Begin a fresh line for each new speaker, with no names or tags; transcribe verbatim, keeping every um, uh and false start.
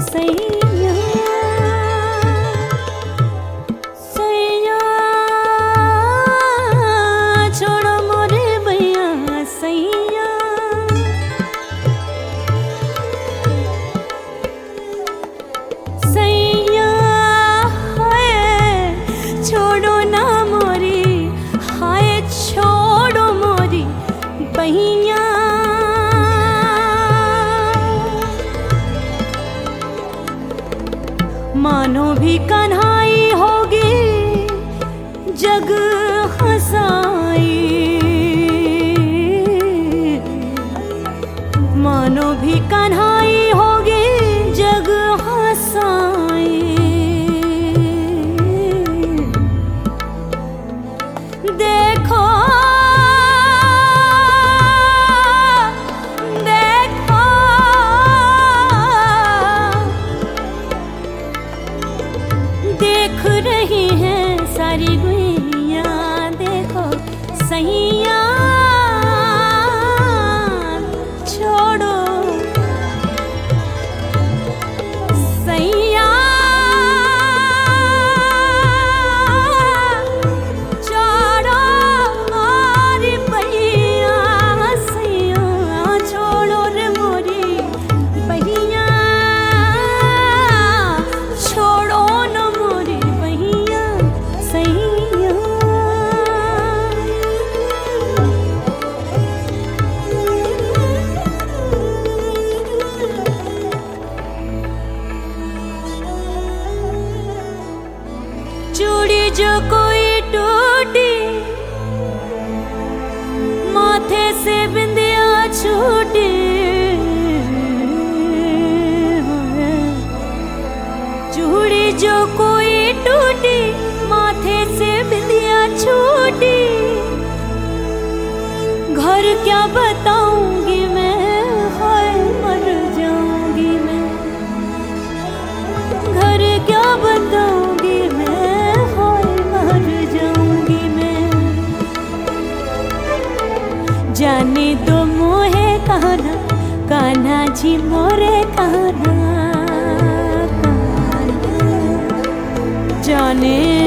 सैया सैया छोड़ो मोरे भैया सैया सैया हाय छोड़ो ना मोरी हाय छोड़ो मोरी बहिया मानो भी कन्हाई होगी जग हंसाई मानो भी कन्हाई होगी जग हंसाई देखो देख रही हैं सारी गुइया देखो सैया छोड़ो सैया छोड़ो और भैया सैया छोड़ो रे मोरी भैया छोड़ो चूड़ी जो कोई टूटी माथे से बिंदिया छूटी चूड़ी जो कोई टूटी माथे से बिंदिया छूटी घर क्या बताऊंगी मैं हाय मर जाऊंगी मैं घर क्या बताऊंगी मैं जाने दो मोहे कहना कान्हा जी मोरे कहना जाने